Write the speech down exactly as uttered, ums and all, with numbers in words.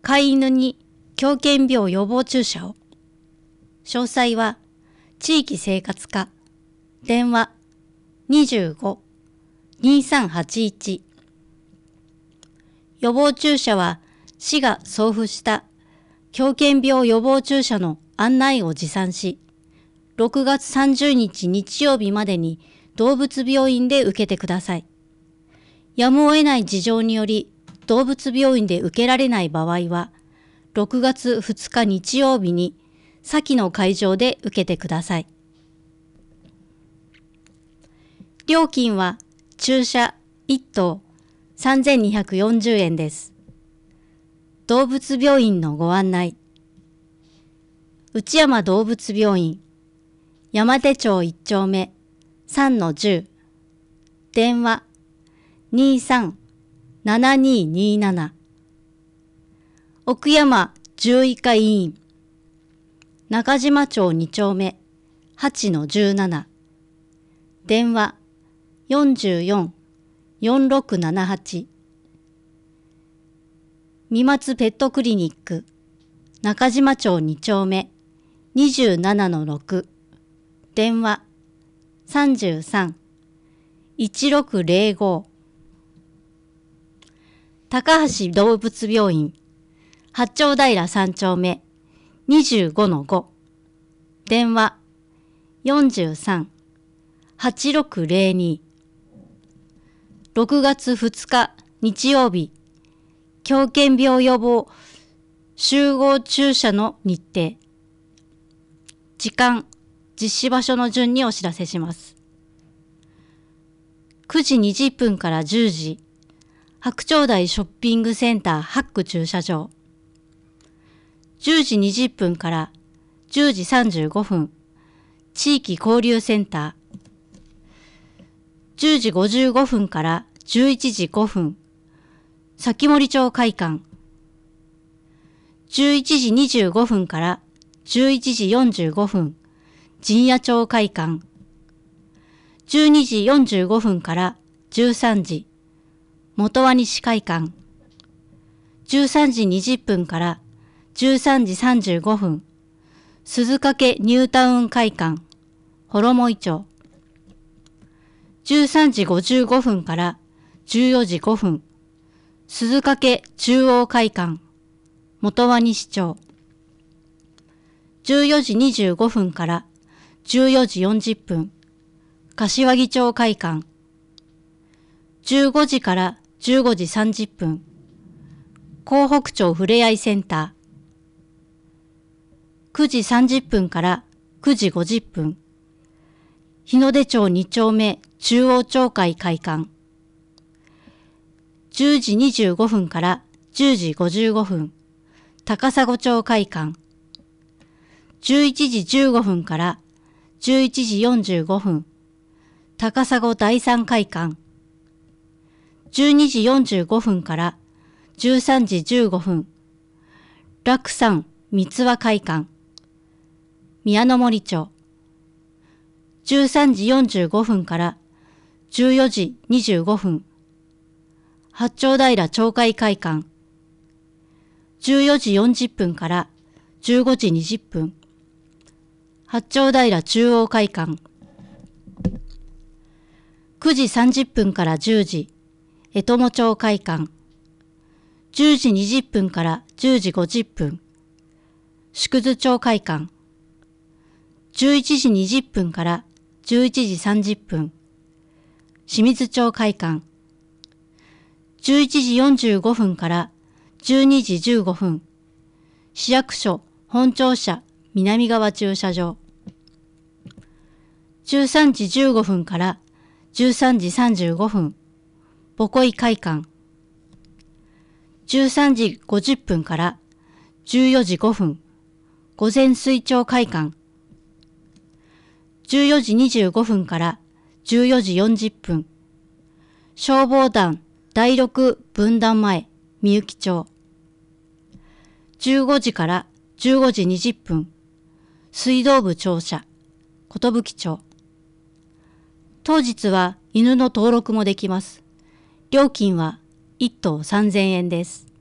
飼い犬に狂犬病予防注射を。詳細は地域生活課電話 にじゅうご にさんはちいち。予防注射は市が送付した狂犬病予防注射の案内を持参し、ろくがつさんじゅうにち日曜日までに動物病院で受けてください。やむを得ない事情により動物病院で受けられない場合は、ろくがつふつか日曜日に先の会場で受けてください。料金は注射いっとうさんぜんにひゃくよんじゅうえんです。動物病院のご案内。内山動物病院、山手町いっちょうめ さんのじゅう。電話 にさん ななにになな。奥山獣医科医院、中島町にちょうめ はちのじゅうなな。電話 よんよん よんろくななはち。三松ペットクリニック、中島町にちょうめ にじゅうななのろく。電話 さんさん いちろくぜろご。高橋動物病院、八丁平さんちょうめ にじゅうごのご。電話 よんさん はちろくぜろに。ろくがつふつか日曜日、狂犬病予防集合注射の日程。時間、実施場所の順にお知らせします。くじにじゅっぷんからじゅうじ、白鳥台ショッピングセンターはっく駐車場。じゅうじにじゅっぷんからじゅうじさんじゅうごふん、地域交流センター。じゅうじごじゅうごふんからじゅういちじごふん、先森町会館。じゅういちじにじゅうごふんからじゅういちじよんじゅうごふん、陣屋町会館。じゅうにじよんじゅうごふんからじゅうさんじ、元和西会館。じゅうさんじにじゅっぷんからじゅうさんじさんじゅうごふん、鈴掛ニュータウン会館、幌井町。じゅうさんじごじゅうごふんからじゅうよじごふん、鈴掛中央会館、元和西町。じゅうよじにじゅうごふんからじゅうよじよんじゅっぷん、柏木町会館。じゅうごじからじゅうごじさんじゅっぷん、江北町ふれあいセンター。くじさんじゅっぷんからくじごじゅっぷん、日の出町にちょうめ中央町会会館。じゅうじにじゅうごふんからじゅうじごじゅうごふん、高砂町会館。じゅういちじじゅうごふんからじゅういちじよんじゅうごふん、高砂第三会館。じゅうにじよんじゅうごふんからじゅうさんじじゅうごふん、楽山三和会館。宮の森町。じゅうさんじよんじゅうごふんからじゅうよじにじゅうごふん、八丁平町会会館。じゅうよじよんじゅっぷんからじゅうごじにじゅっぷん、八丁平中央会館。くじさんじゅっぷんからじゅうじ、江友町会館。じゅうじにじゅっぷんからじゅうじごじゅっぷん、縮図町会館。じゅういちじにじゅっぷんからじゅういちじさんじゅっぷん、清水町会館。じゅういちじよんじゅうごふんからじゅうにじじゅうごふん、市役所本庁舎南側駐車場。じゅうさんじじゅうごふんからじゅうさんじさんじゅうごふん、母恋会館。じゅうさんじごじゅっぷんからじゅうよじごふん、午前水町会館。じゅうよじにじゅうごふんからじゅうよじよんじゅっぷん、消防団だいろく分団前、みゆき町。じゅうごじからじゅうごじにじゅっぷん、水道部庁舎、寿町。当日は犬の登録もできます。料金はいっとうさんぜんえんです。